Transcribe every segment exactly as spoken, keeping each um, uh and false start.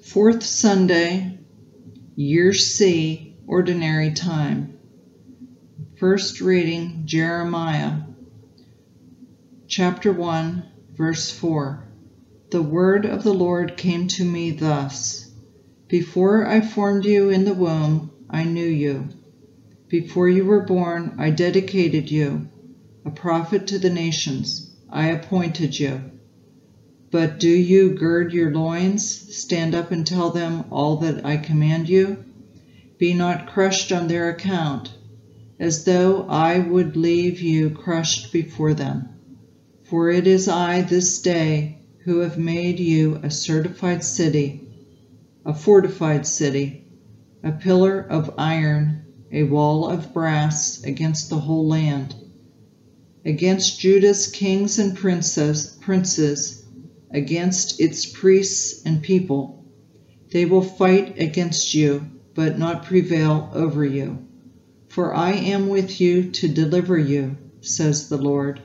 Fourth Sunday, Year C, Ordinary Time. First reading, Jeremiah, chapter one, verse four. The word of the Lord came to me thus: Before I formed you in the womb, I knew you. Before you were born, I dedicated you, a prophet to the nations. I appointed you. But do you gird your loins, stand up and tell them all that I command you? Be not crushed on their account, as though I would leave you crushed before them. For it is I this day who have made you a certified city, a fortified city, a pillar of iron, a wall of brass against the whole land, against Judah's kings and princes, princes, against its priests and people. They will fight against you, but not prevail over you. For I am with you to deliver you, says the Lord.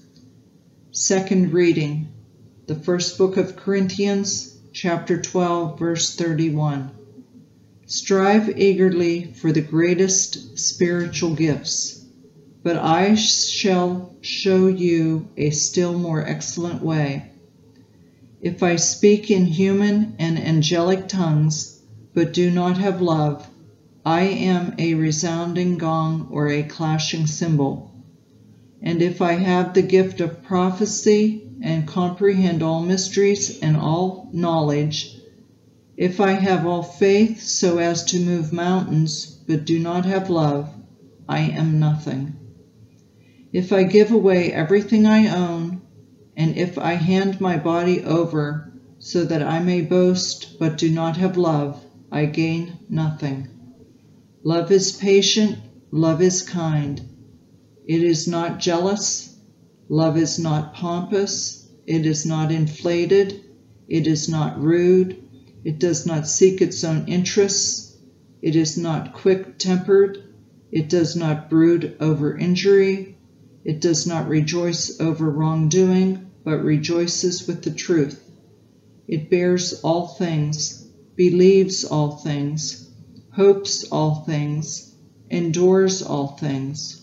Second reading, the first book of Corinthians, chapter twelve, verse thirty-one. Strive eagerly for the greatest spiritual gifts, but I shall show you a still more excellent way. If I speak in human and angelic tongues, but do not have love, I am a resounding gong or a clashing cymbal. And if I have the gift of prophecy and comprehend all mysteries and all knowledge, if I have all faith so as to move mountains, but do not have love, I am nothing. If I give away everything I own, and if I hand my body over so that I may boast but do not have love, I gain nothing. Love is patient, love is kind. It is not jealous, love is not pompous, it is not inflated, it is not rude, it does not seek its own interests, it is not quick-tempered, it does not brood over injury, it does not rejoice over wrongdoing, but rejoices with the truth. It bears all things, believes all things, hopes all things, endures all things.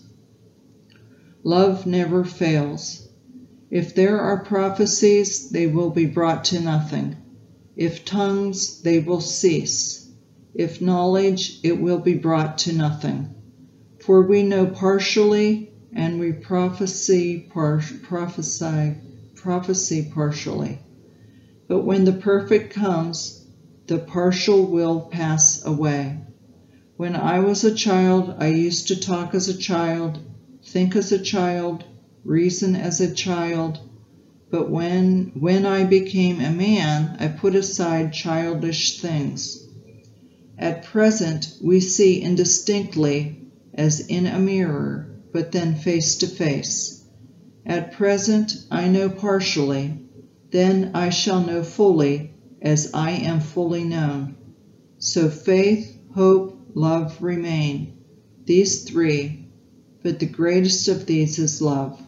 Love never fails. If there are prophecies, they will be brought to nothing. If tongues, they will cease. If knowledge, it will be brought to nothing. For we know partially, and we prophesy, par prophesy, prophecy partially. But when the perfect comes, the partial will pass away. When I was a child, I used to talk as a child, think as a child, reason as a child. But when, when I became a man, I put aside childish things. At present, we see indistinctly as in a mirror, but then face to face. At present, I know partially, then I shall know fully, as I am fully known. So faith, hope, love remain, these three, but the greatest of these is love.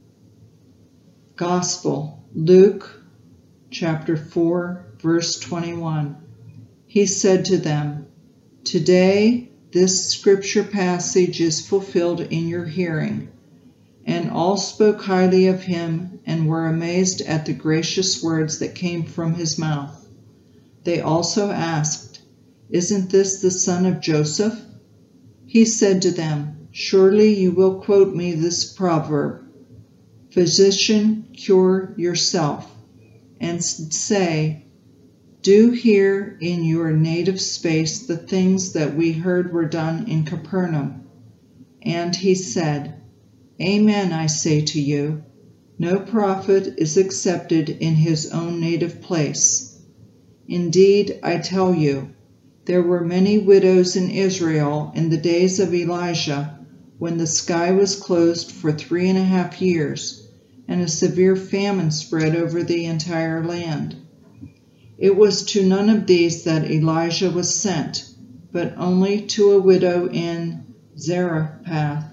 Gospel, Luke, chapter four, verse twenty-one. He said to them, Today this scripture passage is fulfilled in your hearing. And all spoke highly of him and were amazed at the gracious words that came from his mouth. They also asked, Isn't this the son of Joseph? He said to them, Surely you will quote me this proverb, Physician, cure yourself, and say, Do here in your native space the things that we heard were done in Capernaum. And he said, Amen, I say to you, no prophet is accepted in his own native place. Indeed, I tell you, there were many widows in Israel in the days of Elijah, when the sky was closed for three and a half years, and a severe famine spread over the entire land. It was to none of these that Elijah was sent, but only to a widow in Zarephath,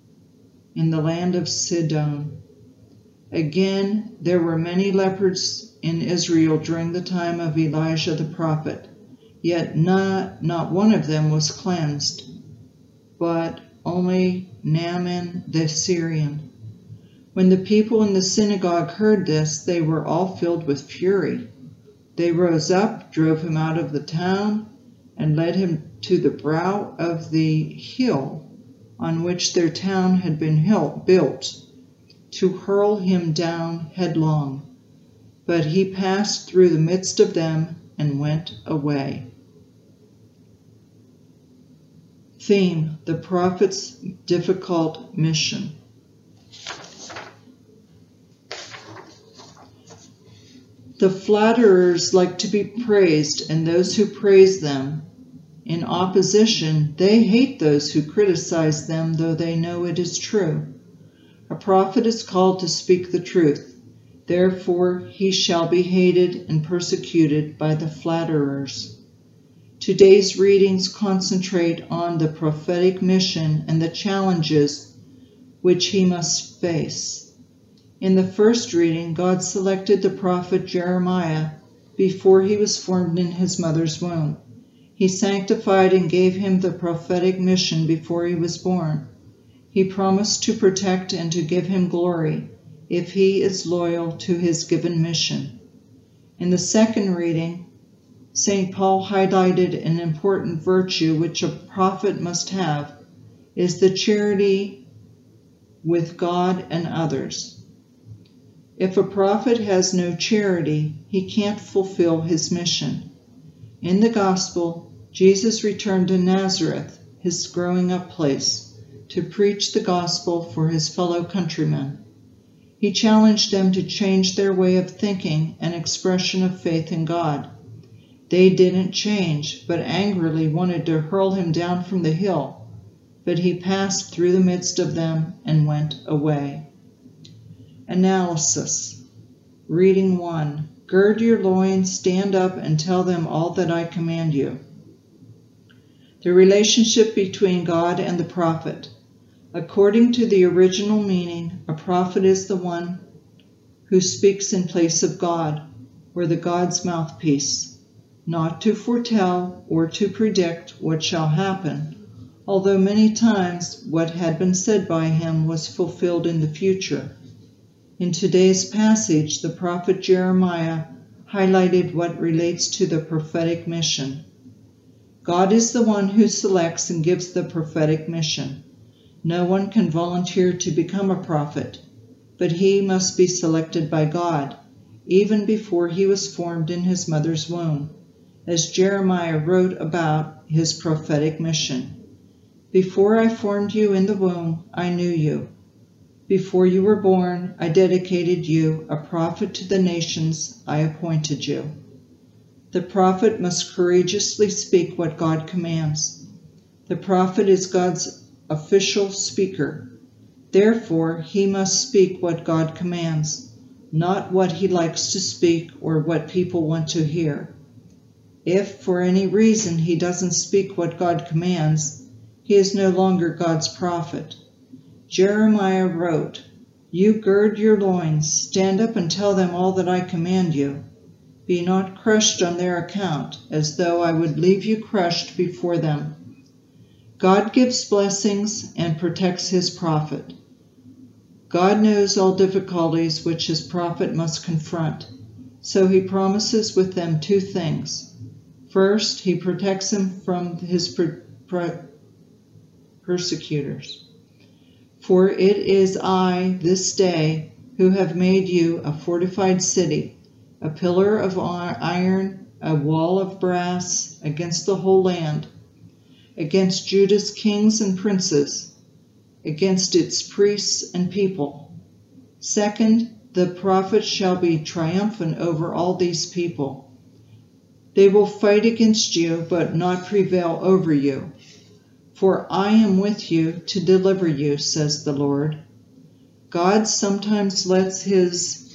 in the land of Sidon. Again, there were many lepers in Israel during the time of Elijah the prophet, yet not, not one of them was cleansed, but only Naaman the Syrian. When the people in the synagogue heard this, they were all filled with fury. They rose up, drove him out of the town, and led him to the brow of the hill on which their town had been built, to hurl him down headlong. But he passed through the midst of them and went away. Theme: the prophet's difficult mission. The flatterers like to be praised, and those who praise them. In opposition, they hate those who criticize them, though they know it is true. A prophet is called to speak the truth. Therefore he shall be hated and persecuted by the flatterers. Today's readings concentrate on the prophetic mission and the challenges which he must face. In the first reading, God selected the prophet Jeremiah before he was formed in his mother's womb. He sanctified and gave him the prophetic mission before he was born. He promised to protect and to give him glory if he is loyal to his given mission. In the second reading, Saint Paul highlighted an important virtue which a prophet must have, is the charity with God and others. If a prophet has no charity, he can't fulfill his mission. In the Gospel, Jesus returned to Nazareth, his growing up place, to preach the gospel for his fellow countrymen. He challenged them to change their way of thinking and expression of faith in God. They didn't change, but angrily wanted to hurl him down from the hill, but he passed through the midst of them and went away. Analysis. Reading one. Gird your loins, stand up, and tell them all that I command you. The relationship between God and the prophet. According to the original meaning, a prophet is the one who speaks in place of God, or the God's mouthpiece, not to foretell or to predict what shall happen, although many times what had been said by him was fulfilled in the future. In today's passage, the prophet Jeremiah highlighted what relates to the prophetic mission. God is the one who selects and gives the prophetic mission. No one can volunteer to become a prophet, but he must be selected by God, even before he was formed in his mother's womb, as Jeremiah wrote about his prophetic mission. Before I formed you in the womb, I knew you. Before you were born, I dedicated you, a prophet to the nations, I appointed you. The prophet must courageously speak what God commands. The prophet is God's official speaker. Therefore, he must speak what God commands, not what he likes to speak or what people want to hear. If, for any reason, he doesn't speak what God commands, he is no longer God's prophet. Jeremiah wrote, "You gird your loins, stand up and tell them all that I command you. Be not crushed on their account, as though I would leave you crushed before them." God gives blessings and protects his prophet. God knows all difficulties which his prophet must confront, so he promises with them two things. First, he protects him from his per per persecutors. For it is I, this day, who have made you a fortified city, a pillar of iron, a wall of brass, against the whole land, against Judah's kings and princes, against its priests and people. Second, the prophet shall be triumphant over all these people. They will fight against you, but not prevail over you. For I am with you to deliver you, says the Lord. God sometimes lets his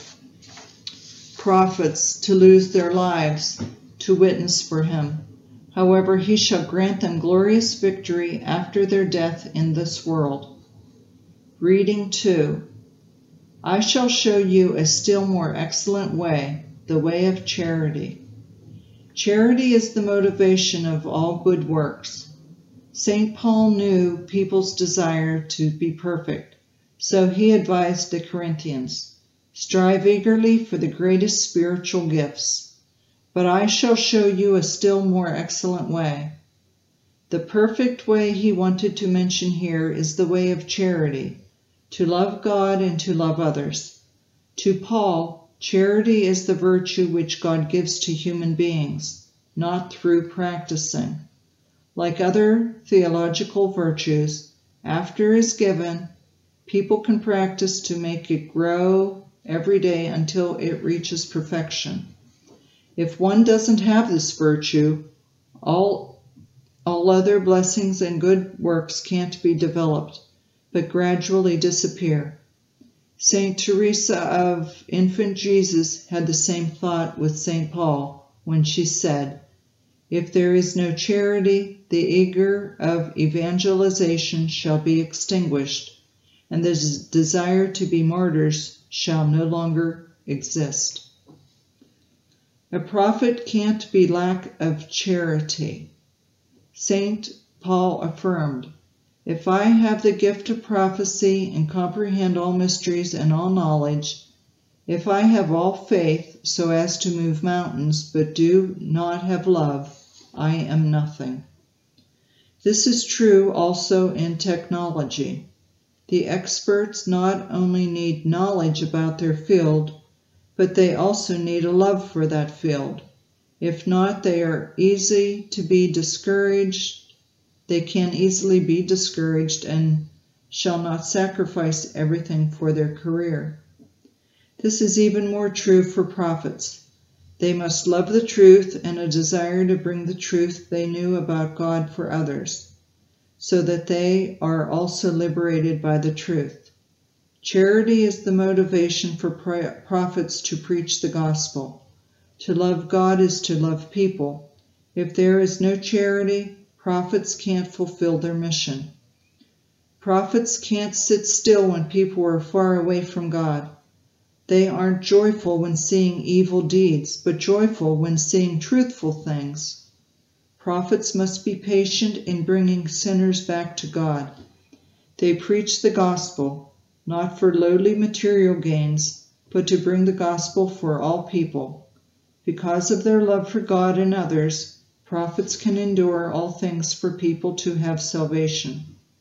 prophets to lose their lives to witness for him. However, he shall grant them glorious victory after their death in this world. Reading two. I shall show you a still more excellent way, the way of charity. Charity is the motivation of all good works. Saint Paul knew people's desire to be perfect, so he advised the Corinthians, strive eagerly for the greatest spiritual gifts. But I shall show you a still more excellent way. The perfect way he wanted to mention here is the way of charity, to love God and to love others. To Paul, charity is the virtue which God gives to human beings, not through practicing. Like other theological virtues, after it is given, people can practice to make it grow every day until it reaches perfection. If one doesn't have this virtue, all, all other blessings and good works can't be developed, but gradually disappear. Saint Teresa of Infant Jesus had the same thought with Saint Paul when she said, "If there is no charity, the eager of evangelization shall be extinguished, and the desire to be martyrs shall no longer exist." A prophet can't be lack of charity. Saint Paul affirmed, "If I have the gift of prophecy and comprehend all mysteries and all knowledge, if I have all faith so as to move mountains, but do not have love, I am nothing." This is true also in technology. The experts not only need knowledge about their field, but they also need a love for that field. If not, they are easy to be discouraged. They can easily be discouraged and shall not sacrifice everything for their career. This is even more true for prophets. They must love the truth and a desire to bring the truth they knew about God for others, so that they are also liberated by the truth. Charity is the motivation for prophets to preach the gospel. To love God is to love people. If there is no charity, prophets can't fulfill their mission. Prophets can't sit still when people are far away from God. They aren't joyful when seeing evil deeds, but joyful when seeing truthful things. Prophets must be patient in bringing sinners back to God. They preach the gospel, not for lowly material gains, but to bring the gospel for all people. Because of their love for God and others, prophets can endure all things for people to have salvation.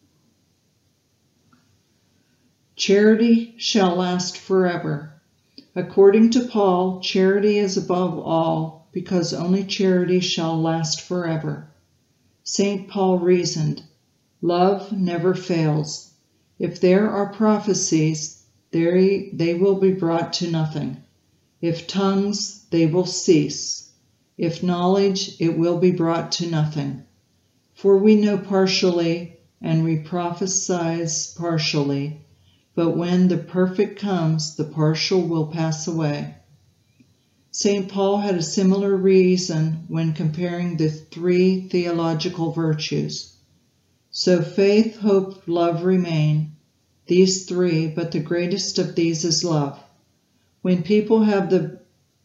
Charity shall last forever. According to Paul, charity is above all, because only charity shall last forever. Saint Paul reasoned, love never fails. If there are prophecies, they, they will be brought to nothing. If tongues, they will cease. If knowledge, it will be brought to nothing. For we know partially, and we prophesy partially, but when the perfect comes, the partial will pass away. Saint Paul had a similar reason when comparing the three theological virtues. So faith, hope, love remain, these three, but the greatest of these is love. When people have the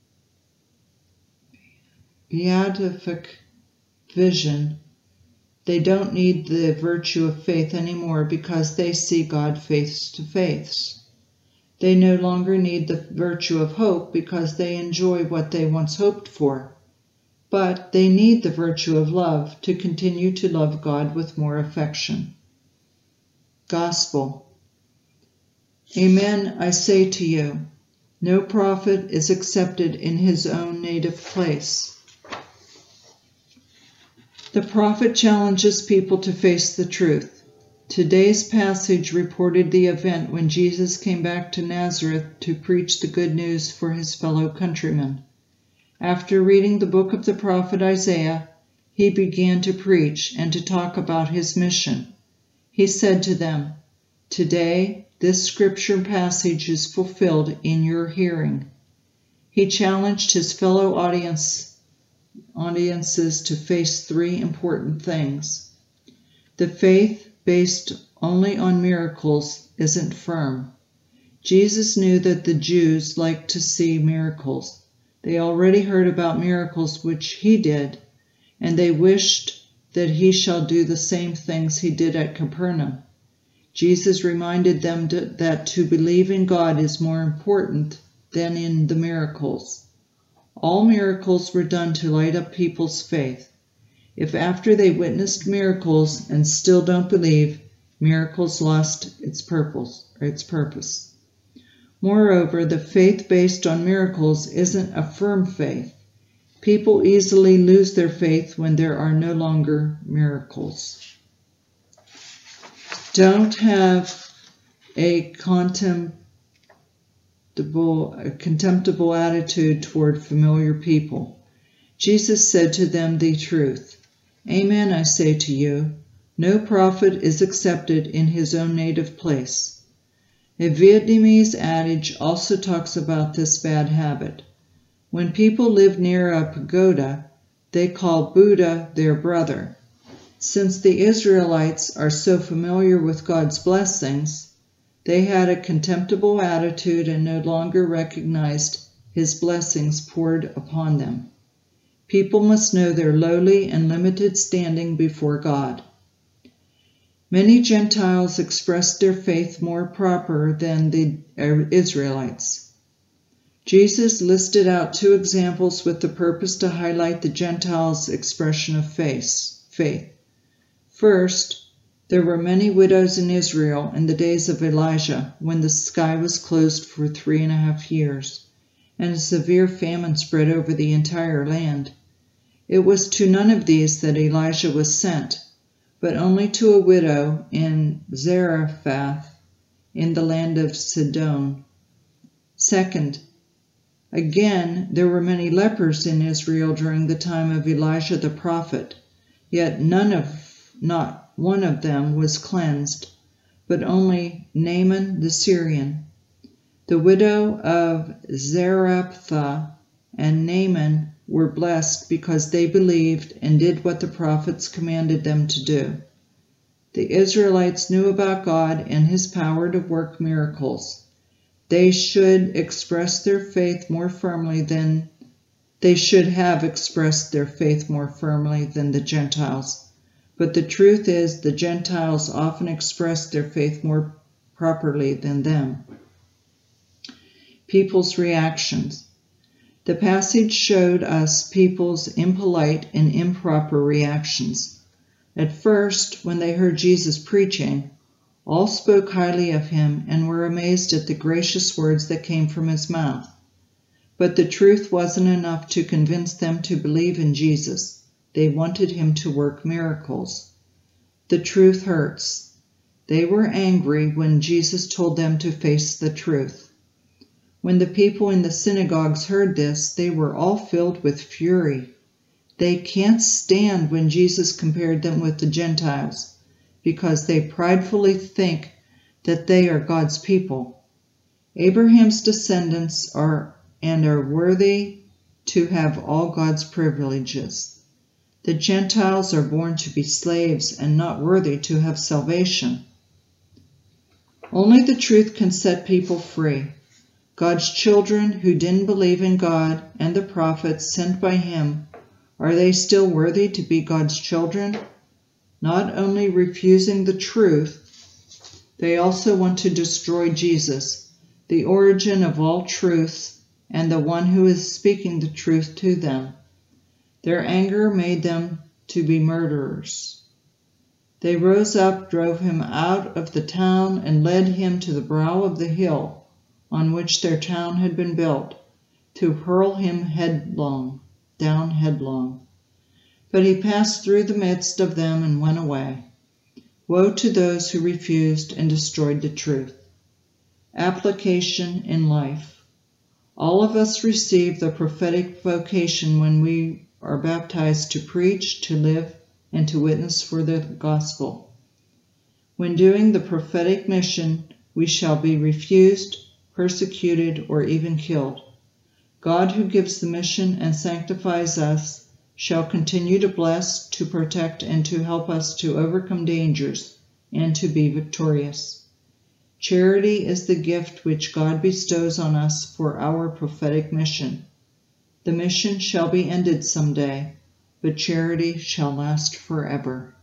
beatific vision, they don't need the virtue of faith anymore because they see God face to face. They no longer need the virtue of hope because they enjoy what they once hoped for. But they need the virtue of love to continue to love God with more affection. Gospel. Amen, I say to you, no prophet is accepted in his own native place. The prophet challenges people to face the truth. Today's passage reported the event when Jesus came back to Nazareth to preach the good news for his fellow countrymen. After reading the book of the prophet Isaiah, he began to preach and to talk about his mission. He said to them, "Today, this scripture passage is fulfilled in your hearing." He challenged his fellow audience audiences to face three important things. The faith based only on miracles isn't firm. Jesus knew that the Jews liked to see miracles. They already heard about miracles which he did, and they wished that he shall do the same things he did at Capernaum. Jesus reminded them to, that to believe in God is more important than in the miracles. All miracles were done to light up people's faith. If after they witnessed miracles and still don't believe, miracles lost its purpose, or its purpose. Moreover, the faith based on miracles isn't a firm faith. People easily lose their faith when there are no longer miracles. Don't have a contemptible, a contemptible attitude toward familiar people. Jesus said to them the truth. Amen, I say to you, no prophet is accepted in his own native place. A Vietnamese adage also talks about this bad habit. When people live near a pagoda, they call Buddha their brother. Since the Israelites are so familiar with God's blessings, they had a contemptible attitude and no longer recognized his blessings poured upon them. People must know their lowly and limited standing before God. Many Gentiles expressed their faith more proper than the Israelites. Jesus listed out two examples with the purpose to highlight the Gentiles' expression of faith. First, there were many widows in Israel in the days of Elijah, when the sky was closed for three and a half years, and a severe famine spread over the entire land. It was to none of these that Elijah was sent, but only to a widow in Zarephath in the land of Sidon. Second, again, there were many lepers in Israel during the time of Elijah the prophet, yet none of, not one of them was cleansed, but only Naaman the Syrian. The widow of Zarephath and Naaman were blessed because they believed and did what the prophets commanded them to do. The Israelites knew about God and his power to work miracles. They should express their faith more firmly than they should have expressed their faith more firmly than the Gentiles. But the truth is, the Gentiles often express their faith more properly than them. People's reactions. The passage showed us people's impolite and improper reactions. At first, when they heard Jesus preaching, all spoke highly of him and were amazed at the gracious words that came from his mouth. But the truth wasn't enough to convince them to believe in Jesus. They wanted him to work miracles. The truth hurts. They were angry when Jesus told them to face the truth. When the people in the synagogues heard this, they were all filled with fury. They can't stand when Jesus compared them with the Gentiles, because they pridefully think that they are God's people. Abraham's descendants are and are worthy to have all God's privileges. The Gentiles are born to be slaves and not worthy to have salvation. Only the truth can set people free. God's children who didn't believe in God and the prophets sent by him, are they still worthy to be God's children? Not only refusing the truth, they also want to destroy Jesus, the origin of all truths and the one who is speaking the truth to them. Their anger made them to be murderers. They rose up, drove him out of the town, and led him to the brow of the hill on which their town had been built, to hurl him headlong, down headlong. But he passed through the midst of them and went away. Woe to those who refused and destroyed the truth. Application in life. All of us receive the prophetic vocation when we are baptized to preach, to live, and to witness for the gospel. When doing the prophetic mission, we shall be refused, persecuted, or even killed. God, who gives the mission and sanctifies us, shall continue to bless, to protect, and to help us to overcome dangers and to be victorious. Charity is the gift which God bestows on us for our prophetic mission. The mission shall be ended someday, but charity shall last forever.